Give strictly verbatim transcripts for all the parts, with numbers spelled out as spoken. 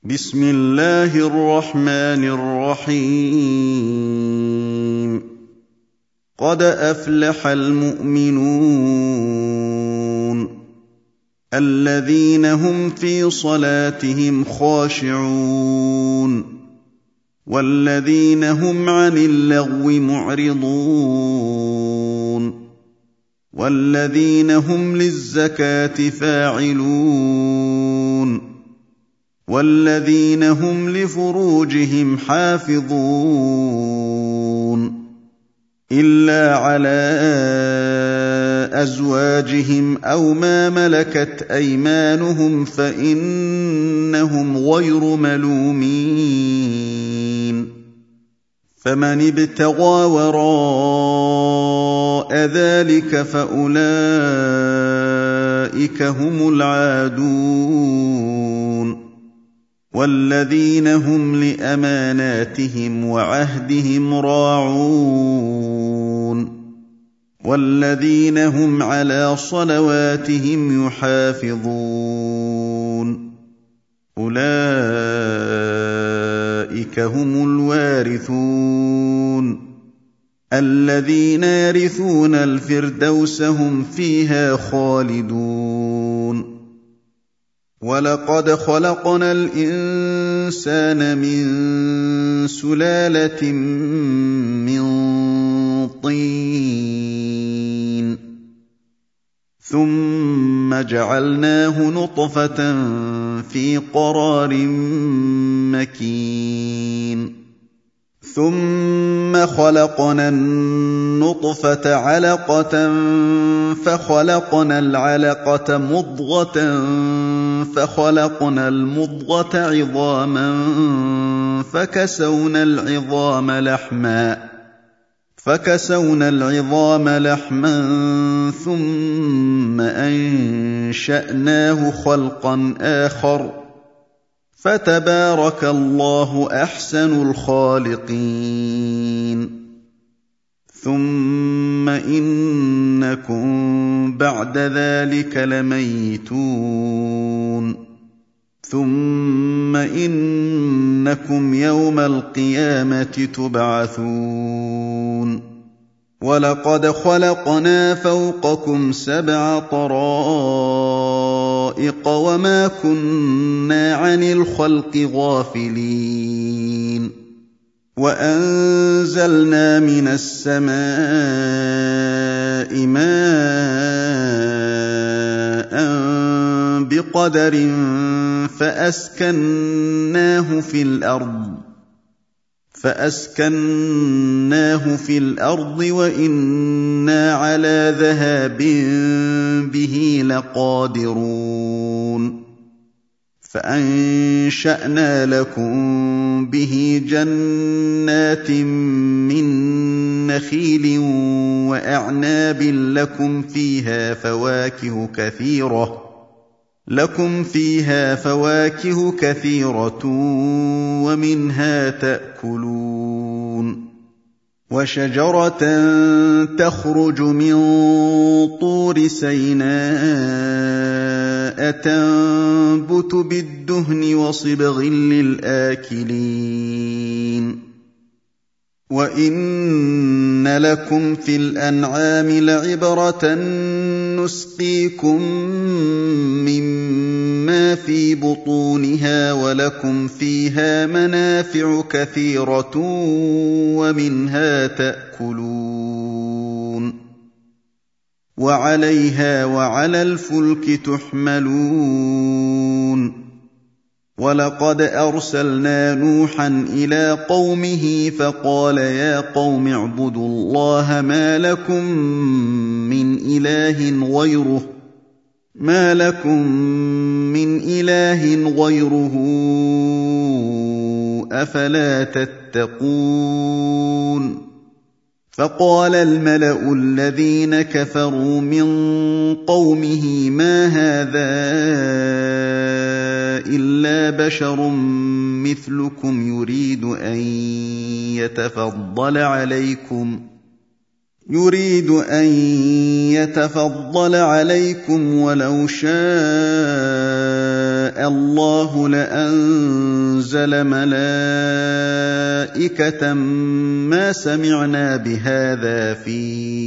بسم الله الرحمن الرحيم قد أفلح المؤمنون الذين هم في صلاتهم خاشعون والذين هم عن اللغو معرضون والذين هم للزكاة فاعلون والذين هم لفروجهم حافظون إلا على أزواجهم أو ما ملكت أيمانهم فإنهم غير ملومين فمن ابتغى وراء ذلك فأولئك هم العادون والذين هم لأماناتهم وعهدهم راعون والذين هم على صلواتهم يحافظون أولئك هم الوارثون الذين يرثون الفردوس هم فيها خالدون ولقد خلقنا الإنسان من سلالة من طين ثم جعلناه نطفة في قرار مكين ثم خلقنا النطفة علقة فخلقنا العلقة مضغة فخلقنا المضغة عظاما فكسونا العظام لحما فكسونا العظام لحما ثم أنشأناه خلقا آخر فتبارك الله أحسن الخالقين ثم إنكم بعد ذلك لميتون ثم إنكم يوم القيامة تبعثون ولقد خلقنا فوقكم سبع طرائق وما كنا عن الخلق غافلين وأنزلنا من السماء ماء بقدر فأسكناه في الأرض فأسكناه في الأرض وإنا على ذهاب به لقادرون فأنشأنا لكم به جنات من نخيل وأعناب لكم فيها فواكه كثيرة لكم فيها فواكه كثيرة ومنها تأكلون وشجرة تخرج من طور سيناء تنبت بالدهن وصبغ للآكلين وإن لكم في الأنعام لعبرة نسقيكم مما في بطونها ولكم فيها منافع كثيرة ومنها تأكلون وعليها وعلى الفلك تحملون ولقد أرسلنا نوحا إلى قومه فقال يا قوم اعبدوا الله ما لكم من إله غيره ما لكم من إله غيره أفلا تتقون فقال الملأ الذين كفروا من قومه ما هذا إلا بشر مثلكم يريد أن يتفضل عليكم يريد أن يتفضل عليكم ولو شاء شاء الله لأنزل ملائكة ما سمعنا بهذا في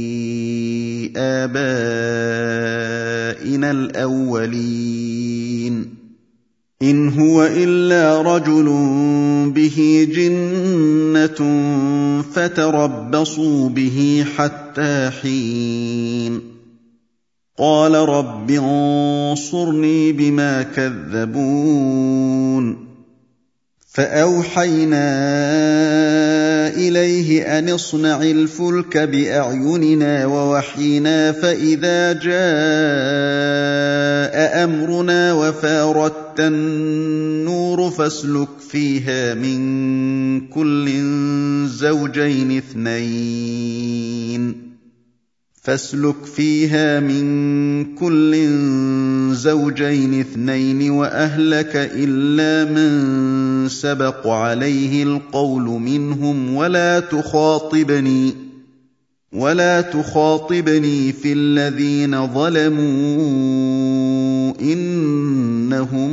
آبائنا الأولين إن هو إلا رجل به جنة فتربصوا به حتى حين قال رب انصرني بما كذبون فأوحينا إليه أن اصنع الفلك بأعيننا ووحينا فإذا جاء أمرنا وفارت النور فاسلك فيها من كل زوجين اثنين فاسلك فيها من كل زوجين اثنين وأهلك إلا من سبق عليه القول منهم ولا تخاطبني ولا تخاطبني في الذين ظلموا إنهم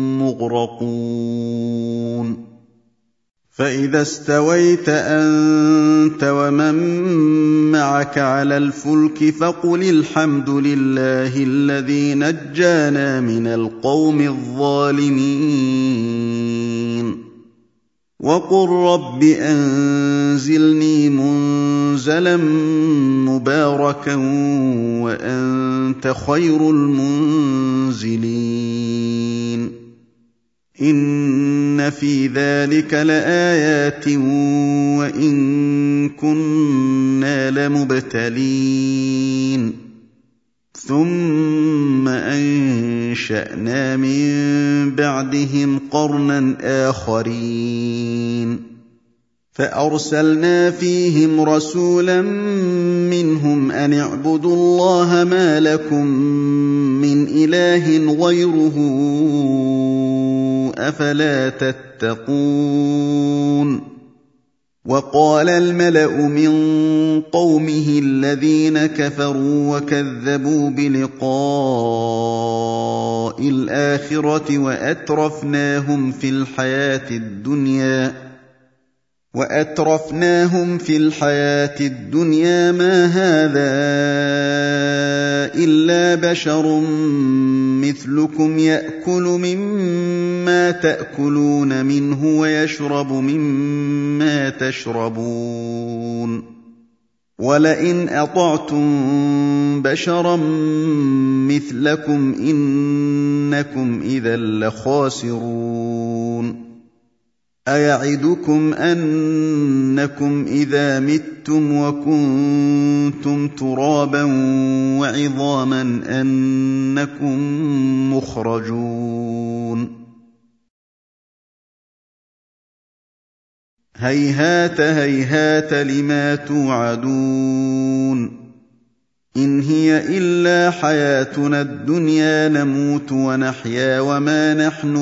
مغرقون فإذا استويت أنت ومن معك على الفلك فقل الحمد لله الذي نجانا من القوم الظالمين وقل رب أنزلني منزلا مباركا وأنت خير المنزلين إن في ذلك لآيات وإن كنا لمبتلين ثم أنشأنا من بعدهم قرنا آخرين فأرسلنا فيهم رسولا منهم أن اعبدوا الله ما لكم من إله غيره أفلا تتقون وقال الملأ من قومه الذين كفروا وكذبوا بلقاء الآخرة وأترفناهم في الحياة الدنيا وأترفناهم في الحياة الدنيا ما هذا إلا بشر مثلكم يأكل مما تأكلون منه ويشرب مما تشربون ولئن أطعتم بشرا مثلكم إنكم إذا لخاسرون أيعدكم أنكم إذا متم وكنتم ترابا وعظاما أنكم مخرجون هيهات هيهات لما توعدون إن هي إلا حياتنا الدنيا نموت ونحيا وما نحن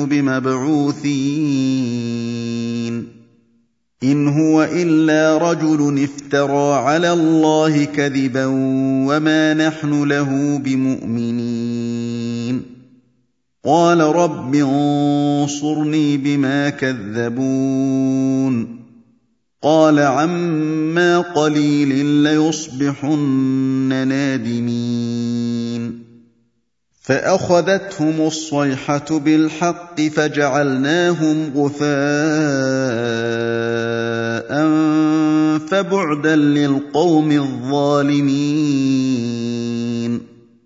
بمبعوثين إن هو إلا رجل افترى على الله كذبا وما نحن له بمؤمنين قال رب انصرني بما كذبون قال عما قليل ليصبحن نادمين فأخذتهم الصيحة بالحق فجعلناهم غثاء فبعدا للقوم الظالمين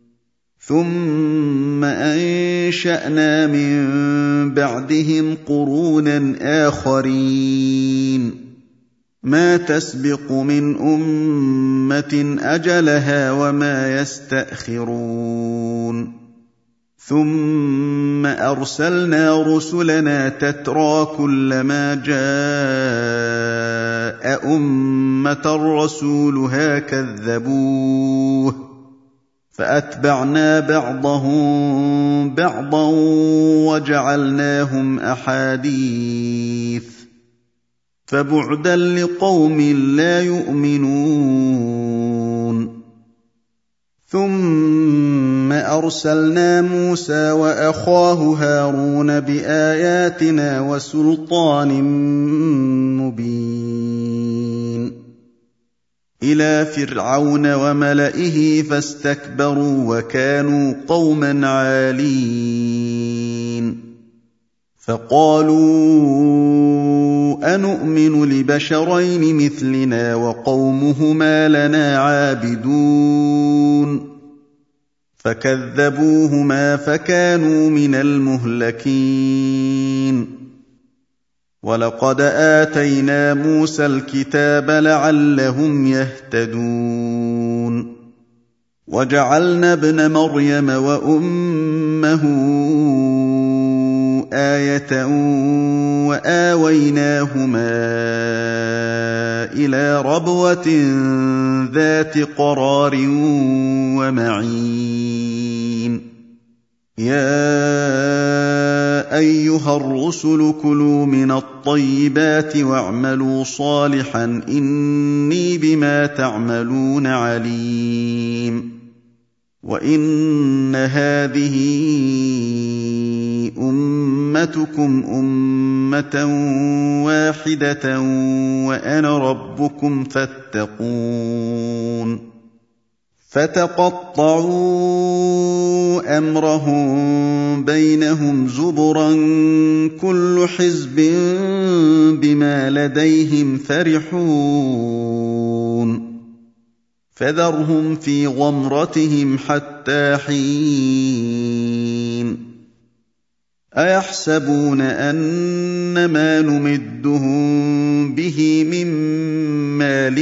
ثم أنشأنا من بعدهم قرونا آخرين ما تسبق من أمة أجلها وما يستأخرون ثم أرسلنا رسلنا تترى كلما جاء أمة رسولها كذبوه فأتبعنا بعضهم بعضا وجعلناهم أحاديث فبعدا لقوم لا يؤمنون ثم أرسلنا موسى وأخاه هارون بآياتنا وسلطان مبين إلى فرعون وملئه فاستكبروا وكانوا قوما عالين فقالوا أنؤمن لبشرين مثلنا وقومهما لنا عابدون فكذبوهما فكانوا من المهلكين ولقد آتينا موسى الكتاب لعلهم يهتدون وجعلنا ابن مريم وأمه آية وآويناهما إلى ربوة ذات قرار ومعين يا أيها الرسل كلوا من الطيبات واعملوا صالحا إني بما تعملون عليم وإن هذه أمتكم أمة واحدة وأنا ربكم فاتقون فتقطعوا أمرهم بينهم زبرا كل حزب بما لديهم فرحون فذرهم في غمرتهم حتى حين أيحسبون أن ما نمدهم به من مال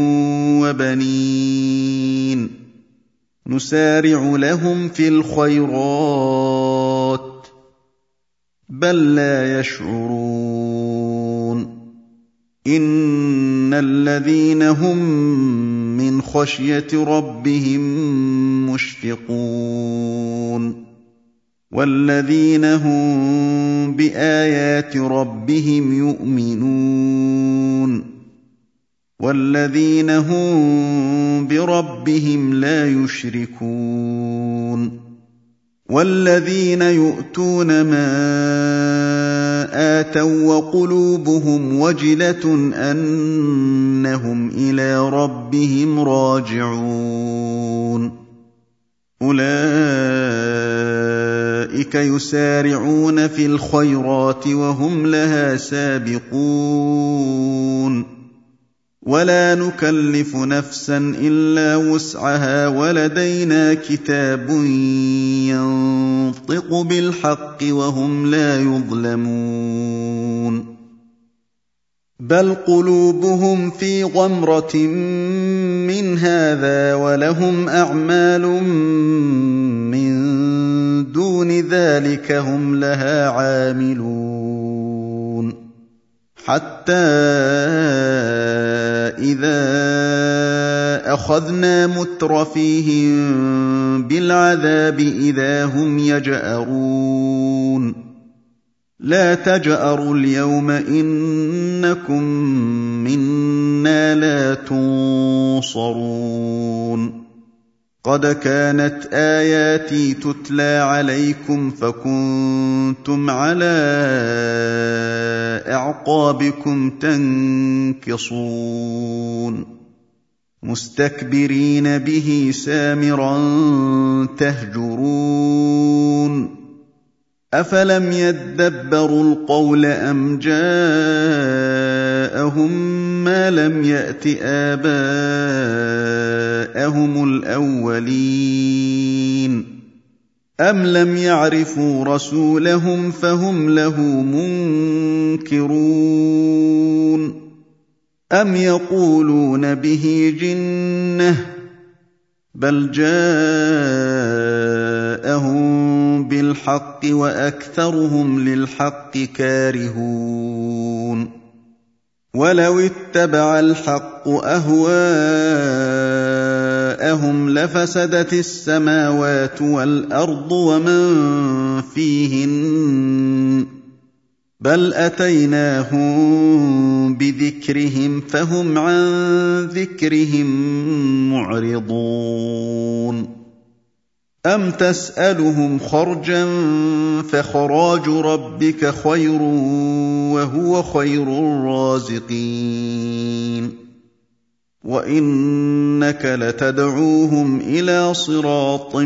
وبنين نسارع لهم في الخيرات بل لا يشعرون إن الذين هم من خشية ربهم مشفقون والذين هم بآيات ربهم يؤمنون والذين هم بربهم لا يشركون والذين يؤتون ما آتوا وقلوبهم وجلة أنهم إلى ربهم راجعون أولئك يسارعون في الخيرات وهم لها سابقون ولا نكلف نفسا إلا وسعها ولدينا كتاب ينطق بالحق وهم لا يظلمون بل قلوبهم في غمرة من هذا ولهم أعمال من دون ذلك هم لها عاملون حتى إذا أخذنا مترفيهم بالعذاب إذا هم يجأرون لا تجأروا اليوم إنكم منا لا تنصرون قد كانت آياتي تتلى عليكم فكنتم على أعقابكم تنكصون مستكبرين به سامرا تهجرون أفلم يدبروا القول أم جاءهم ما لم يأت آباءهم الأولين أم لم يعرفوا رسولهم فهم له منكرون أم يقولون به جنة بل جاءهم بالحق وأكثرهم للحق كارهون ولو اتبع الحق أهواءهم لفسدت السماوات والأرض ومن فيهن بل أتيناهم بذكرهم فهم عن ذكرهم معرضون أَمْ تَسْأَلُهُمْ خَرْجًا فَخَرَاجُ رَبِّكَ خَيْرٌ وَهُوَ خَيْرُ الرَّازِقِينَ وَإِنَّكَ لَتَدْعُوهُمْ إِلَىٰ صِرَاطٍ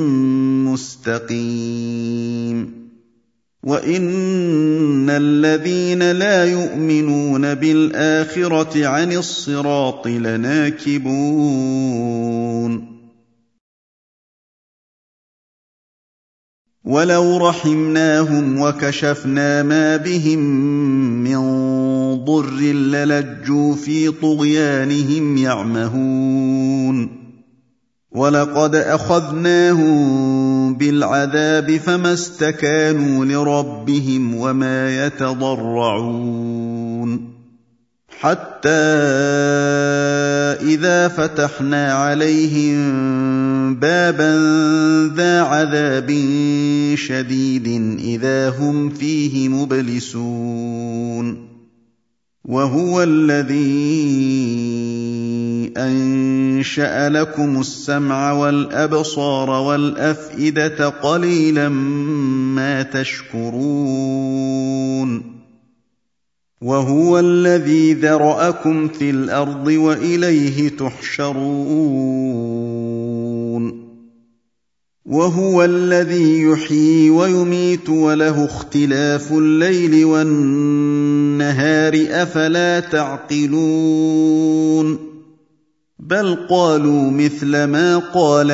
مُّسْتَقِيمٍ وَإِنَّ الَّذِينَ لَا يُؤْمِنُونَ بِالْآخِرَةِ عَنِ الصِّرَاطِ لَنَاكِبُونَ وَلَوْ رَحِمْنَاهُمْ وَكَشَفْنَا مَا بِهِم مِّن ضُرٍّ لَّلَجُّوا فِي طُغْيَانِهِمْ يَعْمَهُونَ وَلَقَدْ أَخَذْنَاهُم بِالْعَذَابِ فَمَا اسْتَكَانُوا لِرَبِّهِمْ وَمَا يَتَضَرَّعُونَ حَتَّىٰ إِذَا فَتَحْنَا عَلَيْهِم بَابًا ذَا عَذَابٍ شَدِيدٍ إِذَا هُمْ فِيهِ مُبْلِسُونَ وَهُوَ الَّذِي أَنشَأَ لَكُمُ السَّمْعَ وَالْأَبْصَارَ وَالْأَفْئِدَةَ قَلِيلًا مَّا تَشْكُرُونَ وَهُوَ الَّذِي ذَرَأَكُمْ فِي الْأَرْضِ وَإِلَيْهِ تُحْشَرُونَ وَهُوَ الَّذِي يُحْيِي وَيُمِيتُ وَلَهُ اخْتِلَافُ اللَّيْلِ وَالنَّهَارِ ۚ أَفَلَا تَعْقِلُونَ بَلْ قَالُوا مِثْلَ مَا قَالَ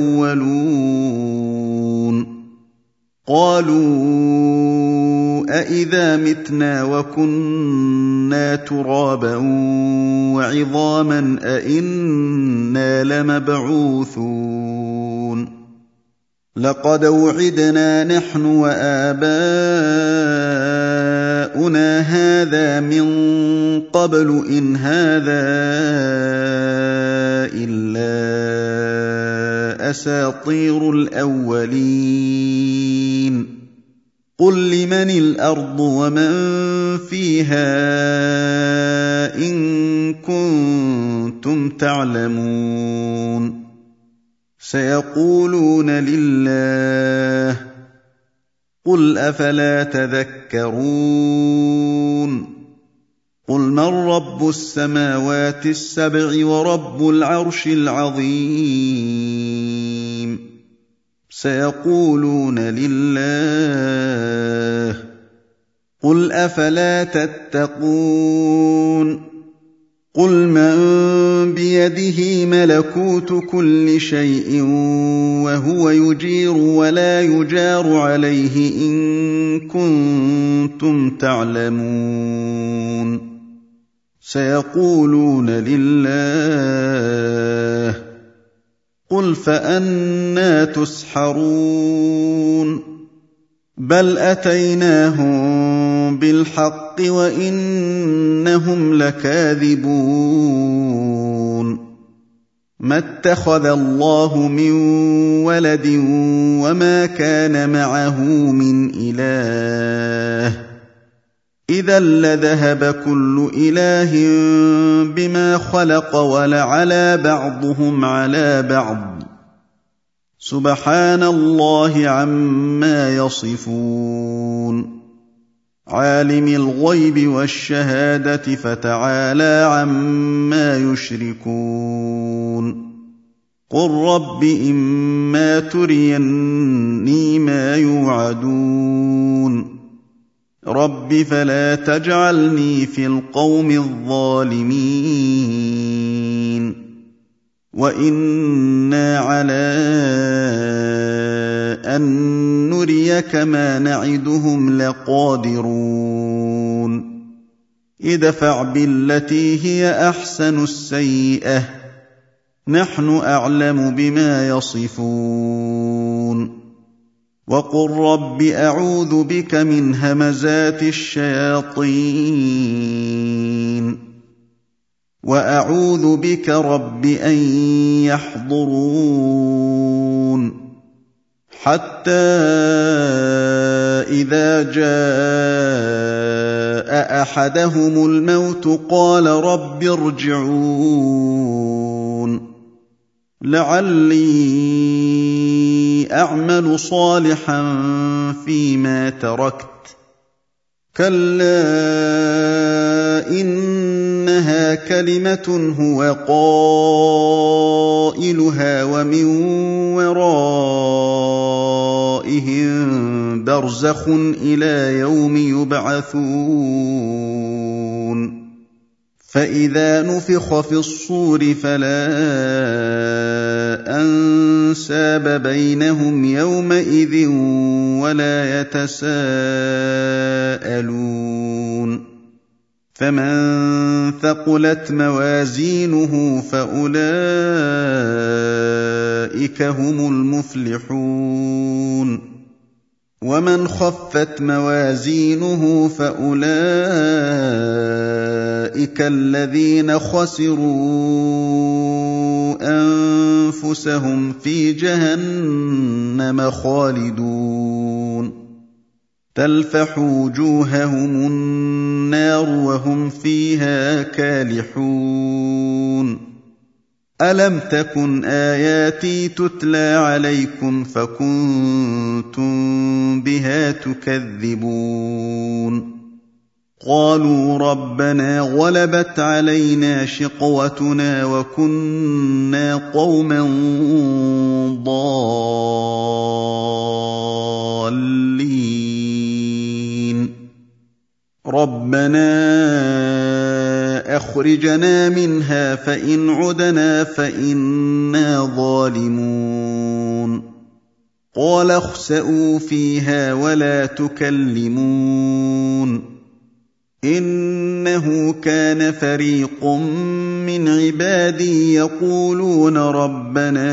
الْأَوَّلُونَ قَالُوا أَإِذَا مِتْنَا وَكُنَّا تُرَابًا وَعِظَامًا أَإِنَّا لَمَبْعُوثُونَ لَقَدْ وُعِدْنَا نَحْنُ وَآبَاؤُنَا هَٰذَا مِن قَبْلُ إِنْ هَٰذَا إِلَّا أَسَاطِيرُ الْأَوَّلِينَ قُل لِّمَنِ الْأَرْضُ وَمَن فِيهَا إِن كُنتُمْ تَعْلَمُونَ سَيَقُولُونَ لِلَّهِ قُلْ أَفَلَا تَذَكَّرُونَ قُلْ مَن رَّبُّ السَّمَاوَاتِ السَّبْعِ وَرَبُّ الْعَرْشِ الْعَظِيمِ سَيَقُولُونَ لِلَّهِ قُلْ أَفَلَا تَتَّقُونَ قُلْ مَن بِيَدِهِ مَلَكُوتُ كُلِّ شَيْءٍ وَهُوَ يُجِيرُ وَلَا يُجَارُ عَلَيْهِ إِن كُنتُمْ تَعْلَمُونَ سَيَقُولُونَ لِلَّهِ قُلْ فَأَنَّىٰ تُسْحَرُونَ بَلْ أَتَيْنَاهُم بِالْحَقِّ وَإِنَّهُمْ لَكَاذِبُونَ مَا اتَّخَذَ اللَّهُ مِن وَلَدٍ وَمَا كَانَ مَعَهُ مِنْ إِلَٰهٍ إِذًا لَّذَهَبَ كُلُّ إِلَٰهٍ بِمَا خَلَقَ وَلَعَلَا بَعْضُهُمْ عَلَىٰ بَعْضٍ سُبْحَانَ اللَّهِ عَمَّا يَصِفُونَ عَالِمِ الْغَيْبِ وَالشَّهَادَةِ فَتَعَالَىٰ عَمَّا يُشْرِكُونَ قُل رَّبِّ إِمَّا تُرِيَنِّي مَا يُوعَدُونَ رَبِّ فَلَا تَجْعَلْنِي فِي الْقَوْمِ الظَّالِمِينَ وَإِنَّا عَلَىٰ أَن نُّرِيَكَ مَا نَعِدُهُمْ لَقَادِرُونَ ادْفَعْ بِالَّتِي هِيَ أَحْسَنُ السَّيِّئَةَ نَحْنُ أَعْلَمُ بِمَا يَصِفُونَ وَقُل رَّبِّ أَعُوذُ بِكَ مِنْ هَمَزَاتِ الشَّيَاطِينِ وَأَعُوذُ بِكَ رَبِّ أَن يَحْضُرُونِ حَتَّىٰ إِذَا جَاءَ أَحَدَهُمُ الْمَوْتُ قَالَ رَبِّ ارْجِعُونِ لعلي أعمل صالحا فيما تركت كلا إنها كلمة هو قائلها ومن ورائهم برزخ إلى يوم يبعثون فإذا نفخ في الصور فلا أنساب بينهم يومئذ ولا يتساءلون فمن ثقلت موازينه فأولئك هم المفلحون ومن خفت موازينه فأولئك الذين خسروا أنفسهم في جهنم خالدون تلفح وجوههم النار وهم فيها كالحون ألم تكن آياتي تتلى عليكم فكنتم بها تكذبون قالوا ربنا غلبت علينا شقوتنا وكنا قوما ضالين ربنا أخرجنا منها فإن عدنا فإنا ظالمون قال اخسئوا فيها ولا تكلمون إنه كان فريق من عبادي يقولون ربنا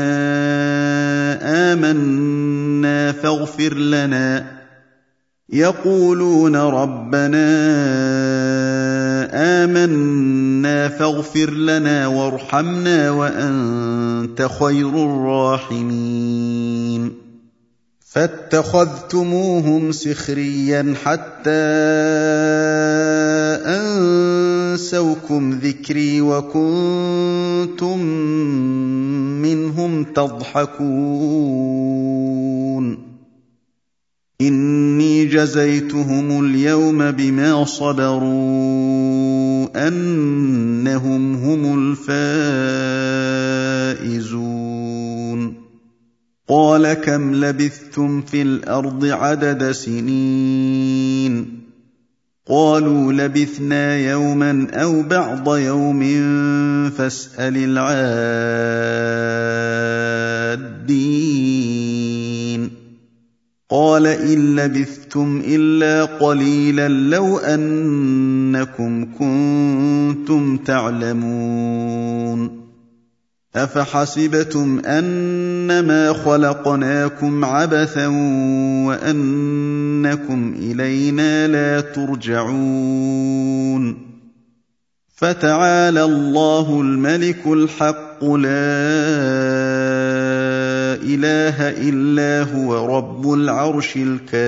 آمنا فاغفر لنا يقولون ربنا آمنا فاغفر لنا وارحمنا وأنت خير الراحمين فاتخذتموهم سخريا حتى أنسوكم ذكري وكنتم منهم تضحكون إني جزيتهم اليوم بما صبروا أنهم هم الفائزون قال كم لبثتم في الأرض عدد سنين قالوا لبثنا يوما أو بعض يوم فاسأل العادين قال إن لبثتم إلا قليلا لو أنكم كنتم تعلمون أفحسبتم أنما خلقناكم عبثا وأنكم إلينا لا ترجعون فتعالى الله الملك الحق لا إله إلا هو رب العرش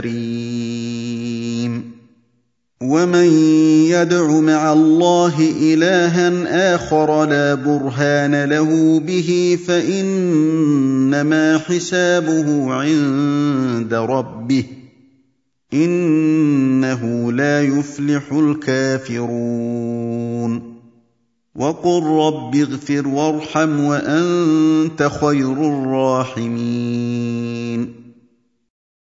الكريم ومن يدع مع الله إلها آخر لا برهان له به فإنما حسابه عند ربه إنه لا يفلح الكافرون وقل رب اغفر وارحم وأنت خير الراحمين